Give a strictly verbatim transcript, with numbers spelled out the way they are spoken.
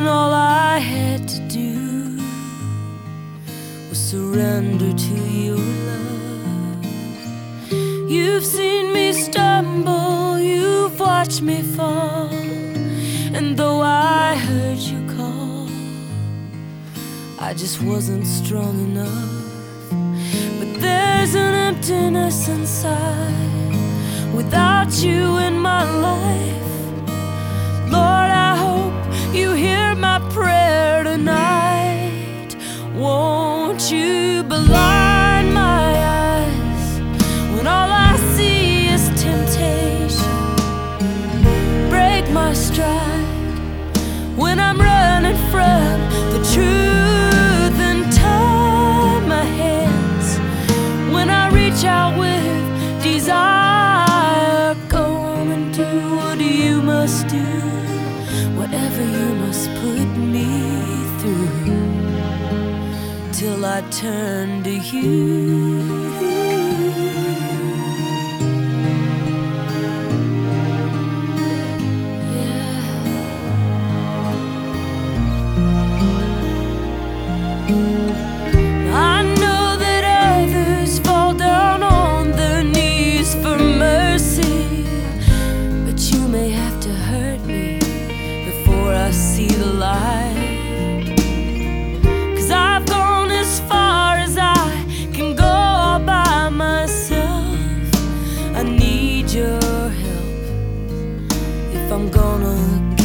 when all I had to do was surrender to your love. You've seen me stumble, you've watched me fall, and though I heard you call, I just wasn't strong enough. But there's an emptiness inside without you in my life. Lord, I hope you hear my prayer tonight. Won't you blind my eyes when all I see is temptation? Break my stride when I'm running from the truth, and tie my hands when I reach out with desire. Go on and do what you must do, whatever you must put me through, till I turn to you. I know that others fall down on their knees for mercy, but you may have to hurt me before I see the light. 'Cause I've gone as far as I can go all by myself. I need your help if I'm gonna